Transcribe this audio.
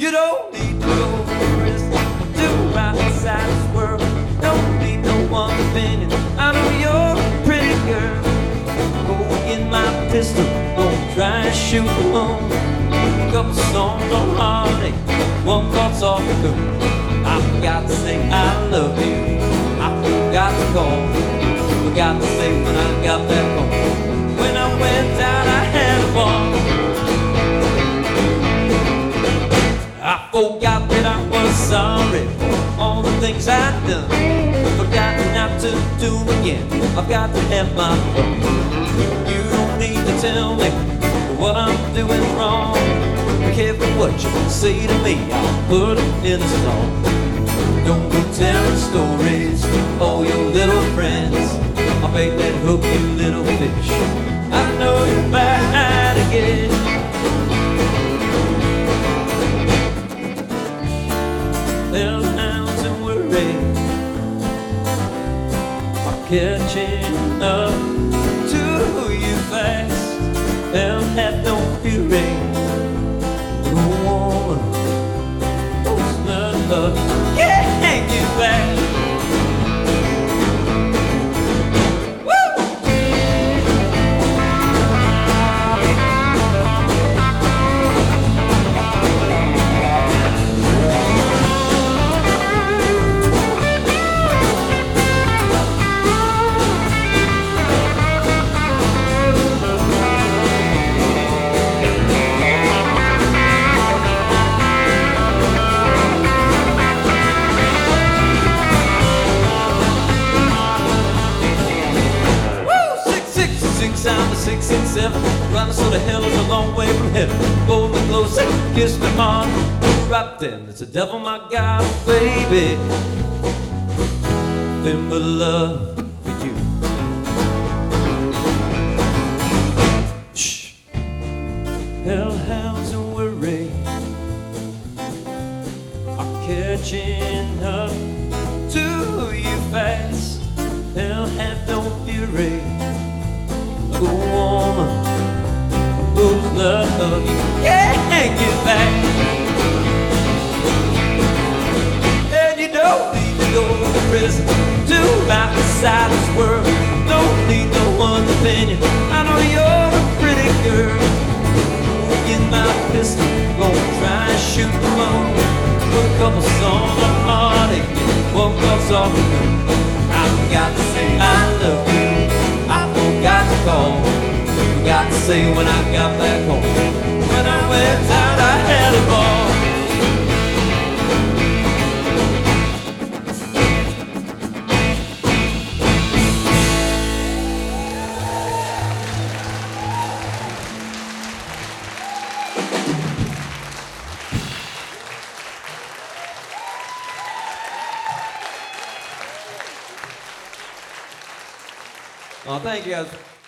You don't need to go to prison to right inside this world. Don't need no one opinion. I know you're a pretty girl. Go get my pistol, don't try and shoot them home. A couple songs on heartache, one thought's off the coast. I forgot to say I love you, I forgot to call, forgot to say when I got back home. When I went out I had a ball. I forgot that I was sorry for all the things I'd done. Forgot not to do them again. I've got to have my fun. You don't need to tell me what I'm doing wrong. Be careful what you say to me, I'll put it in a song. Don't go telling stories to all your little friends. I'll bait that hook, you little fish. I know you're bad again. There's hounds and worry are catching up to you fast. They'll have no fury. The woman who's not love can't get back. I'm a 6 and 7, running so the hell is a long way from heaven. Hold me close and kiss me hard. Right then, it's the devil, my God, baby. Then but love for you. Shh. Hellhounds and worry are catching up to you fast. They'll have no fury. A woman whose love you can't get back. And you don't need to go to prison to right beside this world. Don't need no one's opinion. I know you're a pretty girl. Get my pistol, gonna try and shoot them home. Put a couple songs on heartache and one cups off the moon. I've got to say I love you, got to call, forgot to say when I got back home. When I went out I had a ball. Oh, thank you guys.